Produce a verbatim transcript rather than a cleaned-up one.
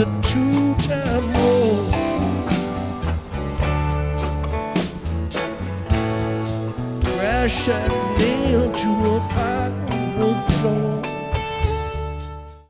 the two-time war. Crash and nailed to a pile of floor.